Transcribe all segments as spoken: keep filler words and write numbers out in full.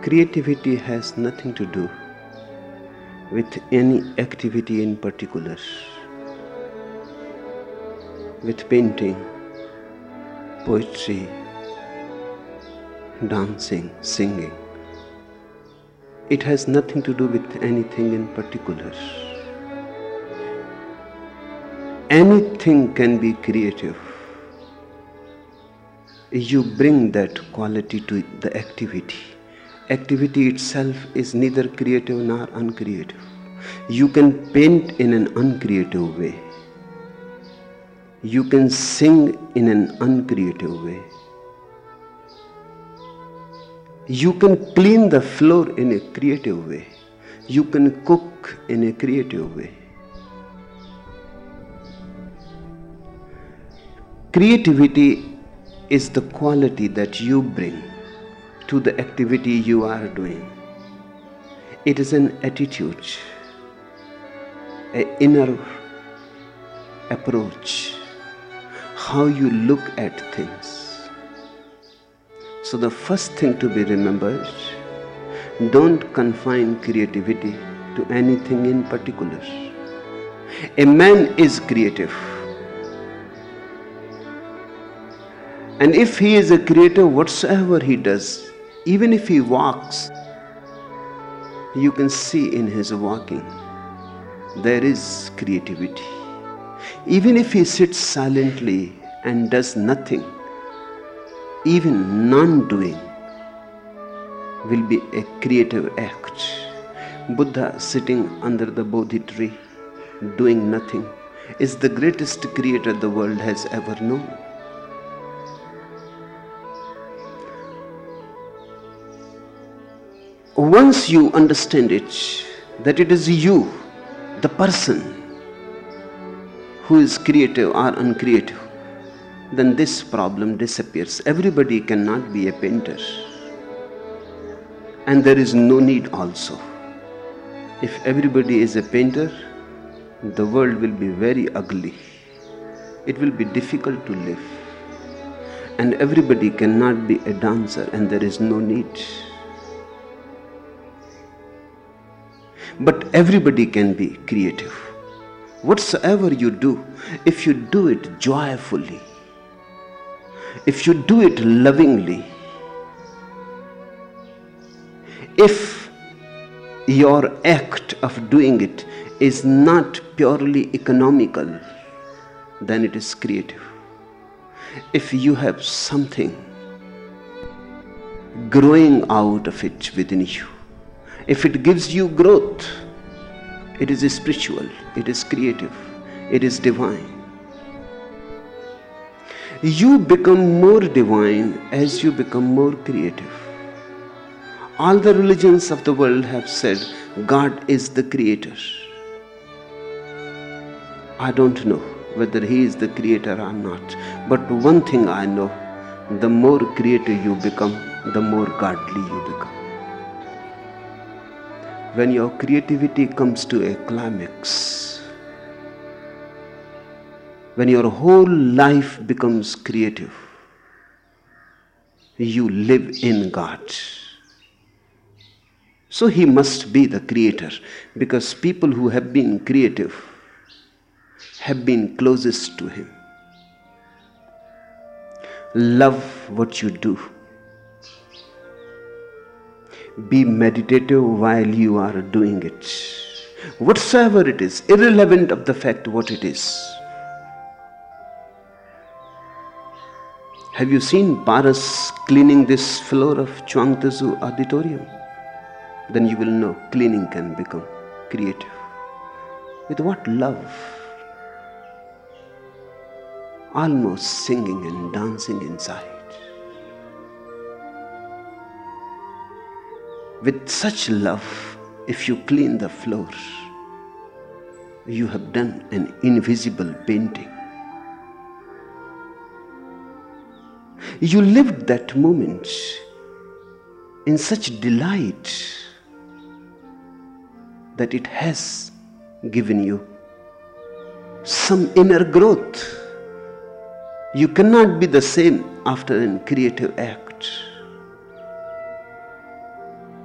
Creativity has nothing to do with any activity in particular, with painting, poetry, dancing, singing. It has nothing to do with anything in particular. Anything can be creative. You bring that quality to the activity. Activity itself is neither creative nor uncreative. You can paint in an uncreative way. You can sing in an uncreative way. You can clean the floor in a creative way. You can cook in a creative way. Creativity is the quality that you bring to the activity you are doing. It is an attitude, an inner approach, how you look at things. So the first thing to be remembered, don't confine creativity to anything in particular. A man is creative. And if he is a creator, whatsoever he does, even if he walks, you can see in his walking, there is creativity. Even if he sits silently and does nothing, even non-doing will be a creative act. Buddha sitting under the Bodhi tree, doing nothing, is the greatest creator the world has ever known. Once you understand it, that it is you, the person, who is creative or uncreative, then this problem disappears. Everybody cannot be a painter. And there is no need also. If everybody is a painter, the world will be very ugly. It will be difficult to live. And everybody cannot be a dancer, and there is no need. But everybody can be creative. Whatsoever you do, if you do it joyfully, if you do it lovingly, if your act of doing it is not purely economical, then it is creative. If you have something growing out of it within you, if it gives you growth, it is spiritual, it is creative, it is divine. You become more divine as you become more creative. All the religions of the world have said God is the creator. I don't know whether he is the creator or not, but one thing I know, the more creative you become, the more godly you become. When your creativity comes to a climax, when your whole life becomes creative, you live in God. So he must be the creator, because people who have been creative have been closest to him. Love what you do. Be meditative while you are doing it. Whatsoever it is, irrelevant of the fact what it is. Have you seen Paras cleaning this floor of Chuang Tzu auditorium? Then you will know cleaning can become creative. With what love? Almost singing and dancing inside. With such love, if you clean the floor, you have done an invisible painting. You lived that moment in such delight that it has given you some inner growth. You cannot be the same after a creative act.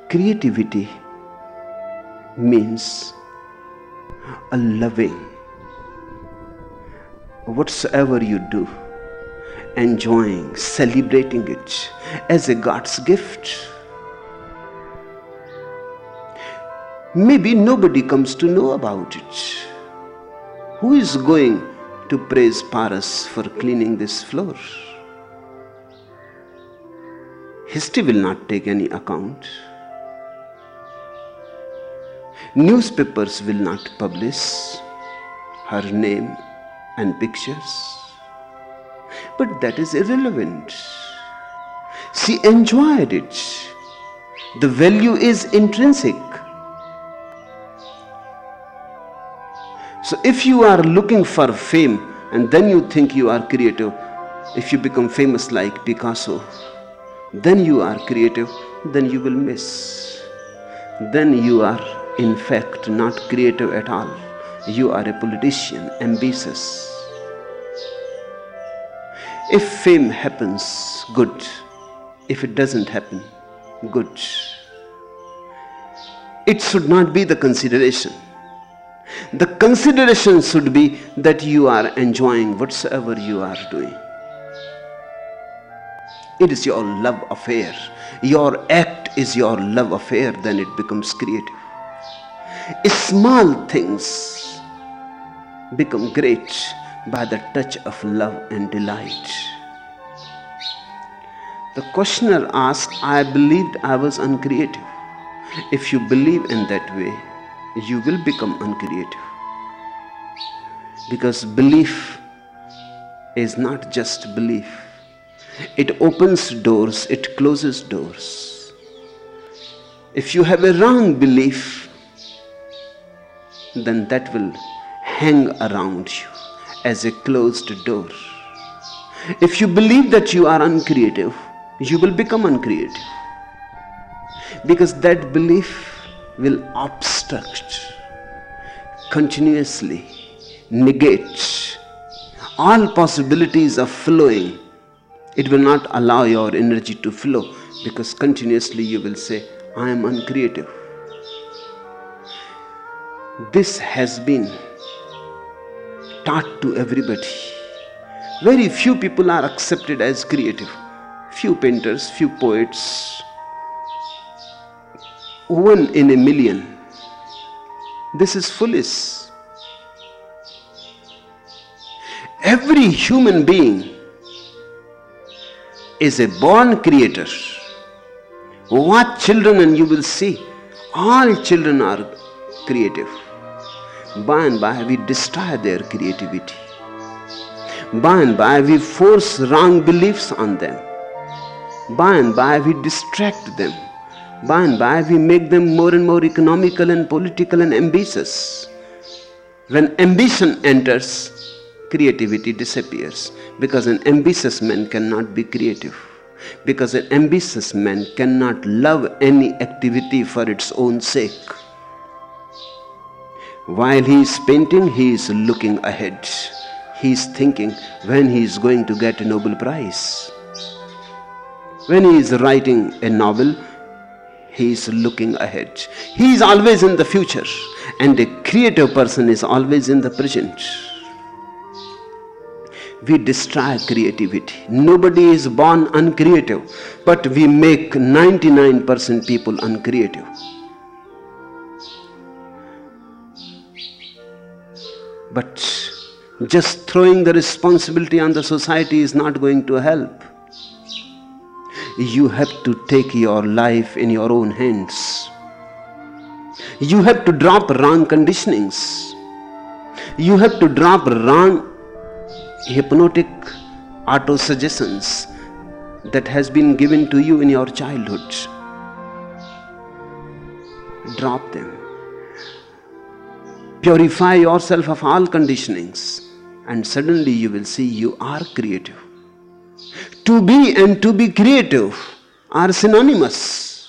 Creativity means a loving whatsoever you do, enjoying, celebrating it as a God's gift. Maybe nobody comes to know about it. Who is going to praise Paras for cleaning this floor? History will not take any account. Newspapers will not publish her name and pictures. But that is irrelevant. She enjoyed it. The value is intrinsic. So if you are looking for fame and then you think you are creative, if you become famous like Picasso, then you are creative, then you will miss. Then you are in fact not creative at all. You are a politician, ambitious. If fame happens, good. If it doesn't happen, good. It should not be the consideration. The consideration should be that you are enjoying whatsoever you are doing. It is your love affair. Your act is your love affair, then it becomes creative. Small things become great by the touch of love and delight. The questioner asked, I believed I was uncreative. If you believe in that way, you will become uncreative. Because belief is not just belief. It opens doors, it closes doors. If you have a wrong belief, then that will hang around you as a closed door. If you believe that you are uncreative, you will become uncreative. Because that belief will obstruct, continuously negate all possibilities of flowing. It will not allow your energy to flow, because continuously you will say, I am uncreative. This has been taught to everybody. Very few people are accepted as creative. Few painters, few poets, one in a million. This is foolish. Every human being is a born creator. Watch children and you will see all children are creative. By and by we destroy their creativity. By and by we force wrong beliefs on them. By and by we distract them. By and by we make them more and more economical and political and ambitious. When ambition enters, creativity disappears, because an ambitious man cannot be creative. Because an ambitious man cannot love any activity for its own sake. While he is painting, he is looking ahead. He is thinking when he is going to get a Nobel Prize. When he is writing a novel, he is looking ahead. He is always in the future, and a creative person is always in the present. We destroy creativity. Nobody is born uncreative, but we make ninety-nine percent people uncreative. But just throwing the responsibility on the society is not going to help. You have to take your life in your own hands. You have to drop wrong conditionings. You have to drop wrong hypnotic auto-suggestions that has been given to you in your childhood. Drop them. Purify yourself of all conditionings, and suddenly you will see you are creative. To be and to be creative are synonymous.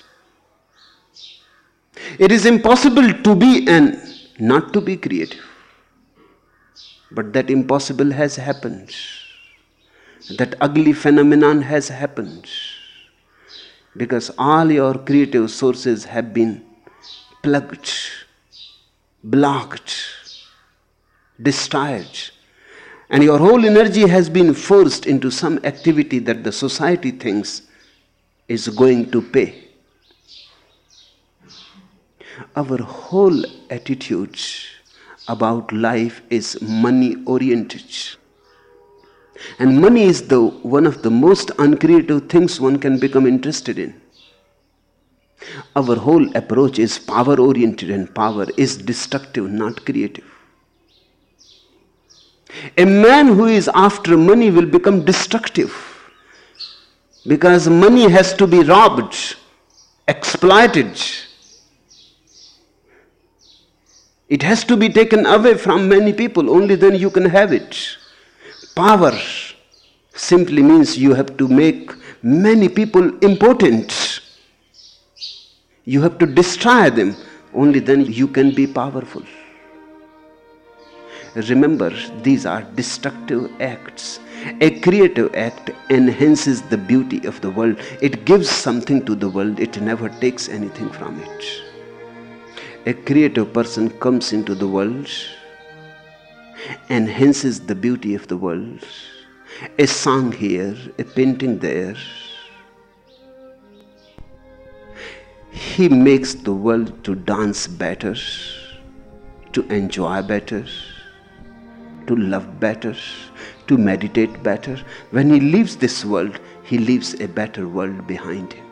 It is impossible to be and not to be creative. But that impossible has happened. That ugly phenomenon has happened. because all your creative sources have been plugged, blocked, destroyed, and your whole energy has been forced into some activity that the society thinks is going to pay. Our whole attitude about life is money oriented. And money is the one of the most uncreative things one can become interested in. Our whole approach is power oriented, and power is destructive, not creative. A man who is after money will become destructive, because money has to be robbed, exploited. It has to be taken away from many people, only then you can have it. Power simply means you have to make many people important. You have to destroy them, only then you can be powerful. Remember, these are destructive acts. A creative act enhances the beauty of the world. It gives something to the world, it never takes anything from it. A creative person comes into the world, enhances the beauty of the world. A song here, a painting there. He makes the world to dance better, to enjoy better, to love better, to meditate better. When he leaves this world, he leaves a better world behind him.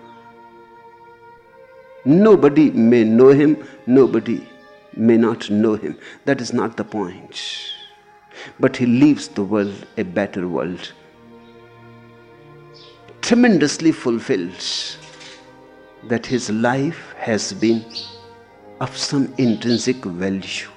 Nobody may know him, nobody may not know him. That is not the point. But he leaves the world a better world, tremendously fulfilled, that his life has been of some intrinsic value.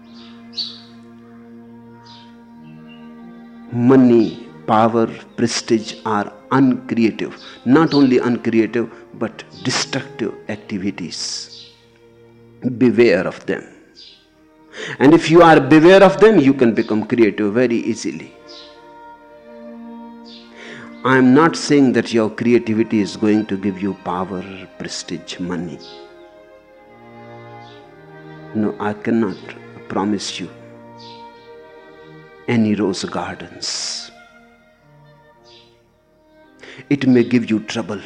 Money, power, prestige are uncreative. Not only uncreative, but destructive activities. Beware of them. And if you are beware of them, you can become creative very easily. I am not saying that your creativity is going to give you power, prestige, money. No, I cannot promise you any rose gardens. It may give you trouble.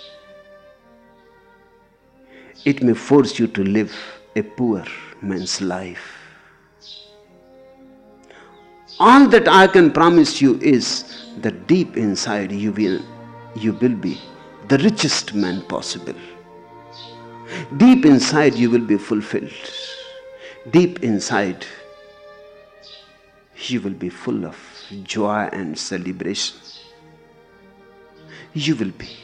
It may force you to live a poor man's life. All that I can promise you is that deep inside you will, you will be the richest man possible. Deep inside you will be fulfilled. Deep inside you will be full of joy and celebration. You will be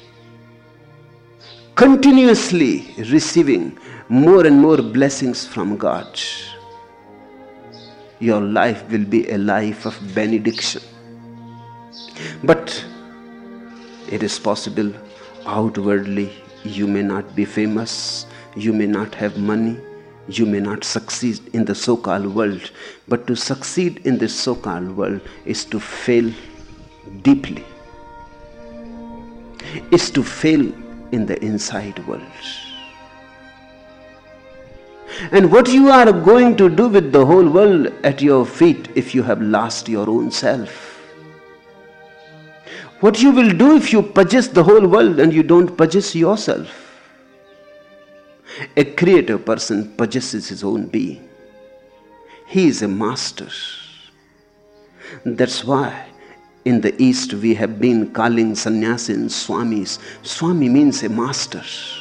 continuously receiving more and more blessings from God. Your life will be a life of benediction. But it is possible outwardly you may not be famous, you may not have money, you may not succeed in the so-called world. But to succeed in this so-called world is to fail deeply, is to fail in the inside world. And what you are going to do with the whole world at your feet if you have lost your own self? What you will do if you possess the whole world and you don't possess yourself? A creative person possesses his own being. He is a master. That's why in the East we have been calling sannyasis swamis. Swami means a master.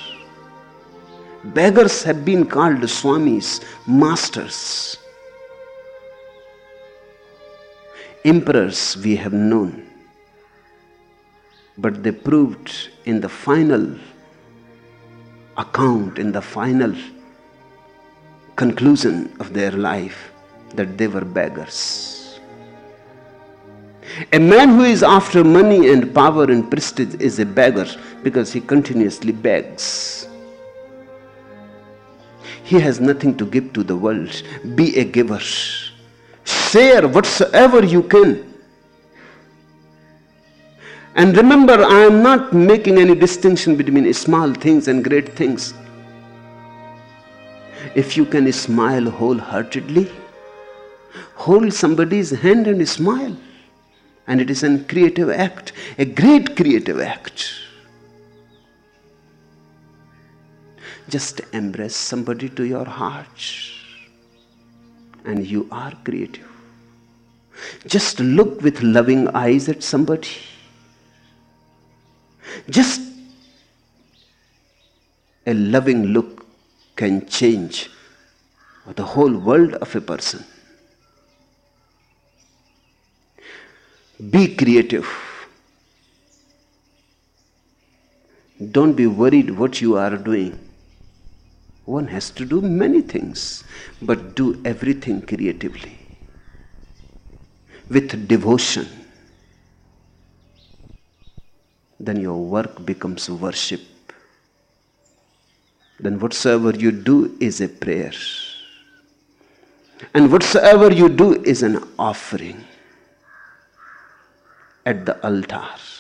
Beggars have been called swamis, masters. Emperors we have known, but they proved in the final account, in the final conclusion of their life, that they were beggars. A man who is after money and power and prestige is a beggar because he continuously begs. He has nothing to give to the world. Be a giver. Share whatsoever you can. And remember, I am not making any distinction between small things and great things. If you can smile wholeheartedly, hold somebody's hand and smile. And it is a creative act, a great creative act. Just embrace somebody to your heart, and you are creative. Just look with loving eyes at somebody. Just a loving look can change the whole world of a person. Be creative. Don't be worried what you are doing. One has to do many things, but do everything creatively, with devotion. Then your work becomes worship. Then whatsoever you do is a prayer. And whatsoever you do is an offering at the altar.